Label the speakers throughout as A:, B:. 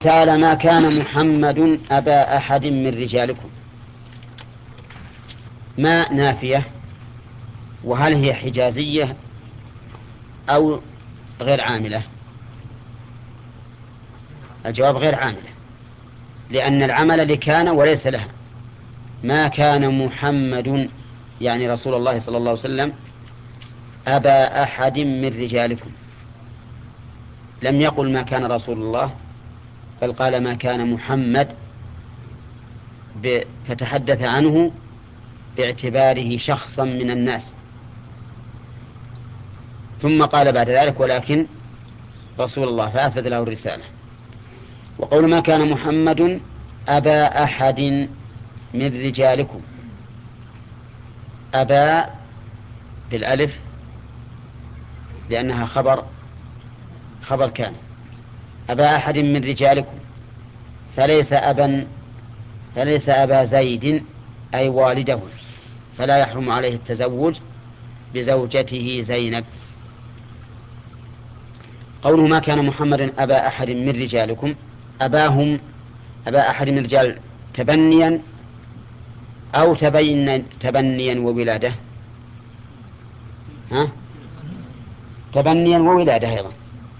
A: تعالى ما كان محمد أبا أحد من رجالكم. ما نافية، وهل هي حجازية أو غير عاملة؟ الجواب غير عاملة، لأن العمل لكان وليس لها. ما كان محمد يعني رسول الله صلى الله عليه وسلم أبا أحد من رجالكم، لم يقل ما كان رسول الله، بل قال ما كان محمد فتحدث عنه باعتباره شخصا من الناس، ثم قال بعد ذلك ولكن رسول الله، فأثبت له الرسالة. وقول ما كان محمد أبا أحد من رجالكم، أبا بالألف لأنها خبر كان. أبا أحد من رجالكم فليس أبا زيد أي والده، فلا يحرم عليه التزوج بزوجته زينب. قوله ما كان محمد أبا أحد من رجالكم، أبا أحد من الرجال تبنيا أو تبنيا وولادة؟ ها؟ تبنيا وولادة أيضا،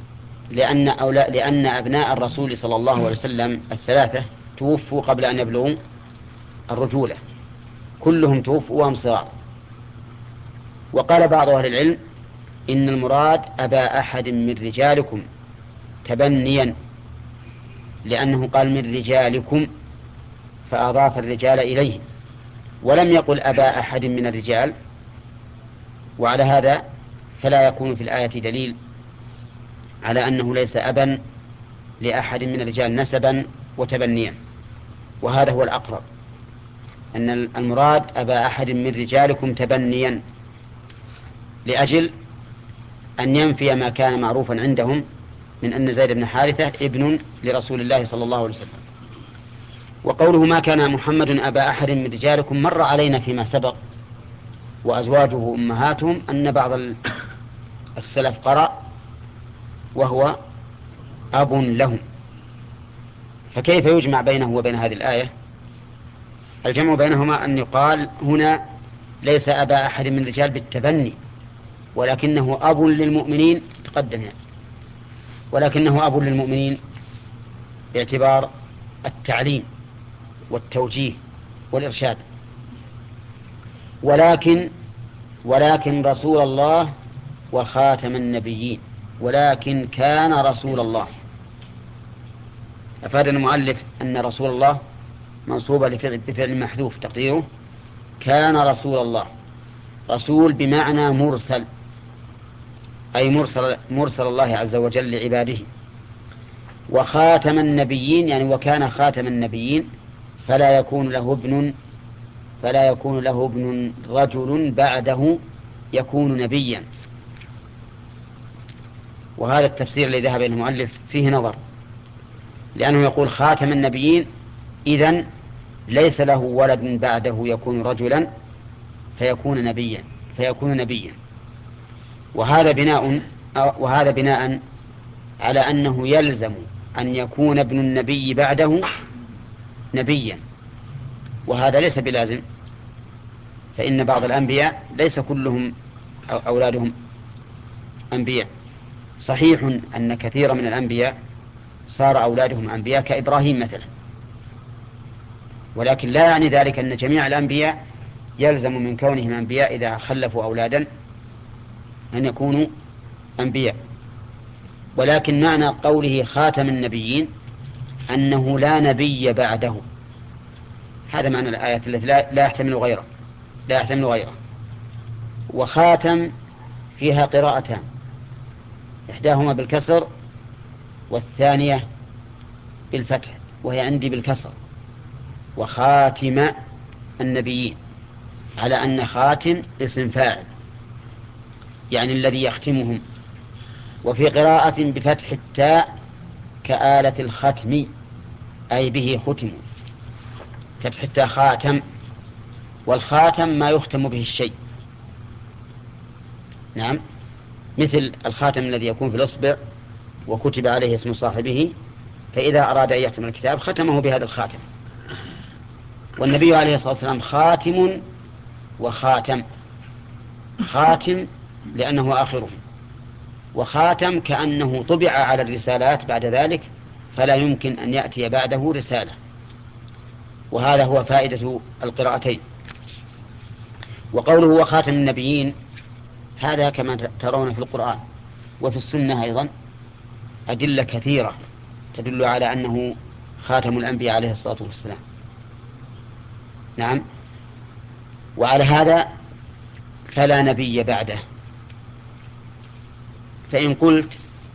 A: لأن أبناء الرسول صلى الله عليه وسلم الثلاثة توفوا قبل أن يبلغوا الرجولة، كلهم توفوا وهم صغار. وقال بعض أهل العلم إن المراد أبا أحد من رجالكم تبنيا، لأنه قال من رجالكم فأضاف الرجال إليه، ولم يقل أبا أحد من الرجال. وعلى هذا فلا يكون في الآية دليل على أنه ليس أبا لأحد من الرجال نسبا وتبنيا، وهذا هو الأقرب، أن المراد أبا أحد من رجالكم تبنيا، لأجل أن ينفي ما كان معروفا عندهم من أن زيد بن حارثة ابن لرسول الله صلى الله عليه وسلم. وقوله ما كان محمد أبا أحد من رجالكم مر علينا فيما سبق، وأزواجه أمهاتهم، أن بعض السلف قرأ وهو أب لهم، فكيف يجمع بينه وبين هذه الآية؟ الجمع بينهما أن يقال هنا ليس أبا أحد من الرجال بالتبني، ولكنه أب للمؤمنين، تقدم يعني، ولكنه أب للمؤمنين باعتبار التعليم والتوجيه والإرشاد. ولكن رسول الله وخاتم النبيين، ولكن كان رسول الله. أفاد المؤلف أن رسول الله منصوبة بفعل محذوف تقديره كان رسول الله. رسول بمعنى مرسل، أي مرسل الله عز وجل لعباده. وخاتم النبيين يعني وكان خاتم النبيين، فلا يكون له ابن رجل بعده يكون نبيا. وهذا التفسير الذي ذهب إليه المؤلف فيه نظر، لأنه يقول خاتم النبيين، إذن ليس له ولد بعده يكون رجلا فيكون نبيا. وهذا بناء على أنه يلزم أن يكون ابن النبي بعده نبيا، وهذا ليس بلازم، فإن بعض الأنبياء ليس كلهم أولادهم أنبياء. صحيح أن كثير من الأنبياء صار أولادهم أنبياء كإبراهيم مثلا، ولكن لا يعني ذلك أن جميع الأنبياء يلزم من كونهم أنبياء إذا خلفوا أولادا أن يكونوا أنبياء. ولكن معنى قوله خاتم النبيين أنه لا نبي بعده، هذا معنى الآية التي لا يحتمل غيره. وخاتم فيها قراءتان، إحداهما بالكسر والثانية بالفتح، وهي عندي بالكسر، وخاتم النبيين، على أن خاتم اسم فاعل يعني الذي يختمهم. وفي قراءة بفتح التاء كآلة الختم أي به ختموا، فتح التاء خاتم، والخاتم ما يختم به الشيء، نعم، مثل الخاتم الذي يكون في الإصبع وكتب عليه اسم صاحبه فإذا أراد أن يختم الكتاب ختمه بهذا الخاتم. والنبي عليه الصلاة والسلام خاتم وخاتم. خاتم لأنه آخره، وخاتم كأنه طبع على الرسالات بعد ذلك، فلا يمكن أن يأتي بعده رسالة. وهذا هو فائدة القراءتين. وقوله وخاتم النبيين هذا كما ترون في القرآن وفي السنة أيضا أدلة كثيرة تدل على أنه خاتم الأنبياء عليه الصلاة والسلام. نعم. وعلى هذا فلا نبي بعده. فإن قلت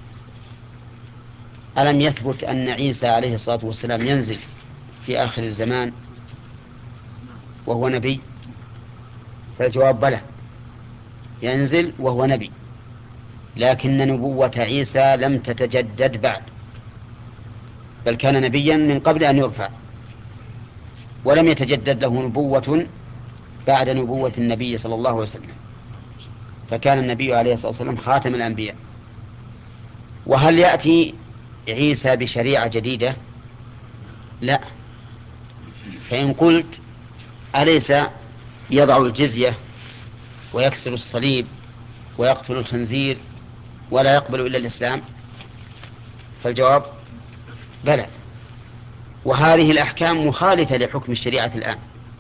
A: ألم يثبت أن عيسى عليه الصلاة والسلام ينزل في آخر الزمان وهو نبي؟ فالجواب بلى، ينزل وهو نبي، لكن نبوة عيسى لم تتجدد بعد، بل كان نبيا من قبل أن يرفع، ولم يتجدد له نبوة بعد نبوة النبي صلى الله عليه وسلم، فكان النبي عليه الصلاة والسلام خاتم الأنبياء. وهل يأتي عيسى بشريعة جديدة؟ لا. فإن قلت أليس يضع الجزية ويكسر الصليب ويقتل الخنزير ولا يقبل إلا الإسلام؟ فالجواب بلى، وهذه الأحكام مخالفة لحكم الشريعة الآن.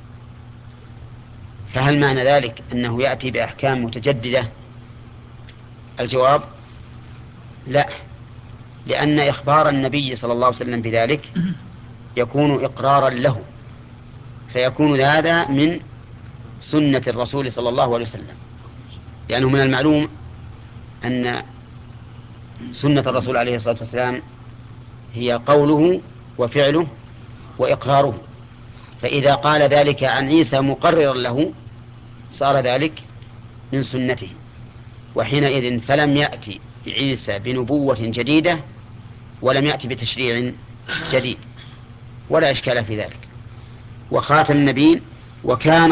A: فهل معنى ذلك أنه يأتي بأحكام متجددة؟ الجواب لا، لأن إخبار النبي صلى الله عليه وسلم بذلك يكون إقرارا له، فيكون هذا من سنة الرسول صلى الله عليه وسلم، لأنه من المعلوم أن سنة الرسول عليه الصلاة والسلام هي قوله وفعله وإقراره، فإذا قال ذلك عن عيسى مقررا له صار ذلك من سنته، وحينئذ فلم يأتي عيسى بنبوة جديدة ولم يأتي بتشريع جديد، ولا إشكال في ذلك. وخاتم النبيين وكان